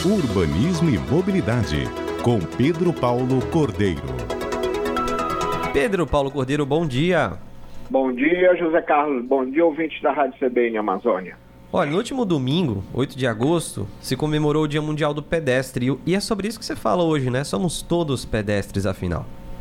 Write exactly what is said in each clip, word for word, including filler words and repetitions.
Urbanismo e Mobilidade, com Pedro Paulo Cordeiro. Pedro Paulo Cordeiro, bom dia. Bom dia, José Carlos. Bom dia, ouvintes da Rádio C B N Amazônia. Olha, no último domingo, oito de agosto, se comemorou o Dia Mundial do Pedestre. E é sobre isso que você fala hoje, né? Somos todos pedestres, afinal.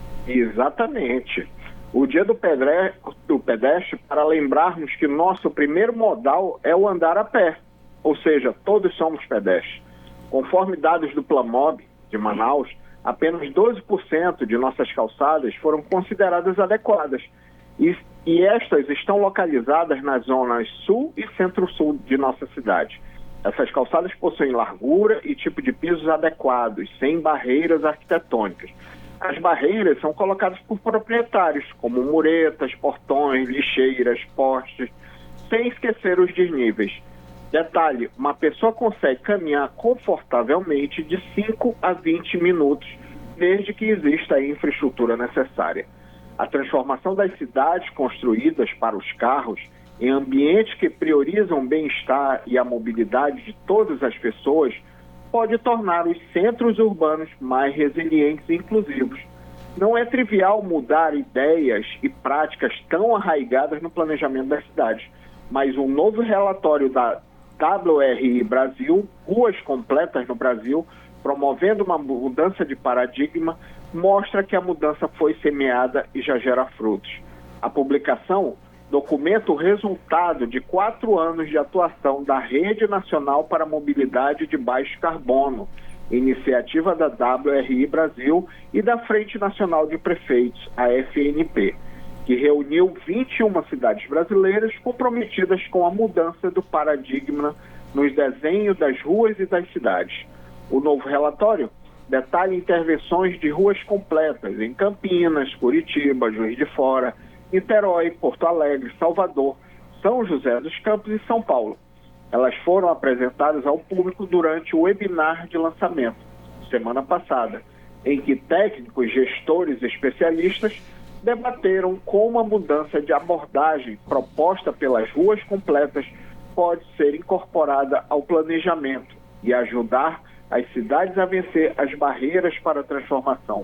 Exatamente. O Dia do Pedestre, do pedestre, para lembrarmos que nosso primeiro modal é o andar a pé. Ou seja, todos somos pedestres. Conforme dados do Plamob de Manaus, apenas doze por cento de nossas calçadas foram consideradas adequadas. E, e estas estão localizadas nas zonas sul e centro-sul de nossa cidade. Essas calçadas possuem largura e tipo de pisos adequados, sem barreiras arquitetônicas. As barreiras são colocadas por proprietários, como muretas, portões, lixeiras, postes, sem esquecer os desníveis. Detalhe, uma pessoa consegue caminhar confortavelmente de cinco a vinte minutos, desde que exista a infraestrutura necessária. A transformação das cidades construídas para os carros em ambientes que priorizam o bem-estar e a mobilidade de todas as pessoas pode tornar os centros urbanos mais resilientes e inclusivos. Não é trivial mudar ideias e práticas tão arraigadas no planejamento das cidades, mas um novo relatório da W R I Brasil, Ruas Completas no Brasil, promovendo uma mudança de paradigma, mostra que a mudança foi semeada e já gera frutos. A publicação documenta o resultado de quatro anos de atuação da Rede Nacional para a Mobilidade de Baixo Carbono, iniciativa da W R I Brasil e da Frente Nacional de Prefeitos, a F N P, que reuniu vinte e uma cidades brasileiras comprometidas com a mudança do paradigma nos desenhos das ruas e das cidades. O novo relatório detalha intervenções de ruas completas em Campinas, Curitiba, Juiz de Fora, Niterói, Porto Alegre, Salvador, São José dos Campos e São Paulo. Elas foram apresentadas ao público durante o webinar de lançamento, semana passada, em que técnicos, gestores e especialistas debateram como a mudança de abordagem proposta pelas ruas completas pode ser incorporada ao planejamento e ajudar as cidades a vencer as barreiras para a transformação.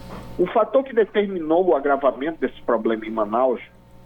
O fator que determinou o agravamento desse problema em Manaus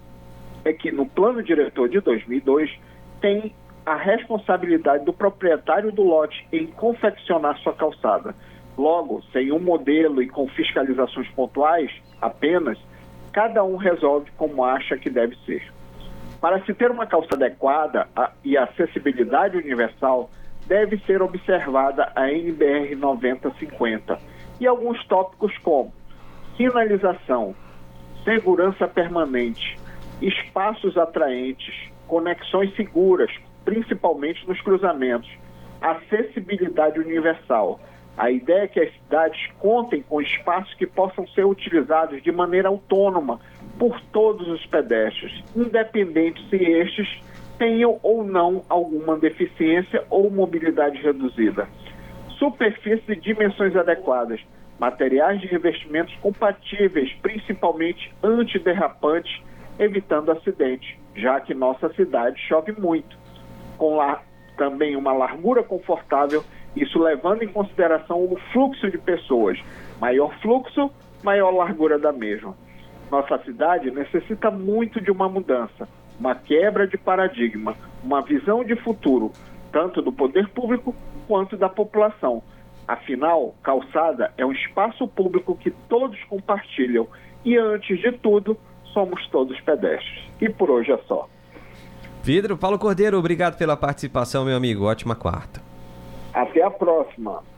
é que no plano diretor de dois mil e dois tem a responsabilidade do proprietário do lote em confeccionar sua calçada. Logo, sem um modelo e com fiscalizações pontuais apenas, cada um resolve como acha que deve ser. Para se ter uma calçada adequada e acessibilidade universal, deve ser observada a N B R noventa cinquenta e alguns tópicos como sinalização, segurança permanente, espaços atraentes, conexões seguras, principalmente nos cruzamentos, acessibilidade universal. A ideia é que as cidades contem com espaços que possam ser utilizados de maneira autônoma por todos os pedestres, independente se estes tenham ou não alguma deficiência ou mobilidade reduzida. Superfície e dimensões adequadas, materiais de revestimentos compatíveis, principalmente antiderrapantes, evitando acidentes, já que nossa cidade chove muito. Com lá também uma largura confortável, isso levando em consideração o fluxo de pessoas. Maior fluxo, maior largura da mesma. Nossa cidade necessita muito de uma mudança, uma quebra de paradigma, uma visão de futuro, tanto do poder público quanto da população. Afinal, calçada é um espaço público que todos compartilham e, antes de tudo, somos todos pedestres. E por hoje é só. Pedro Paulo Cordeiro, obrigado pela participação, meu amigo. Ótima quarta. Até a próxima.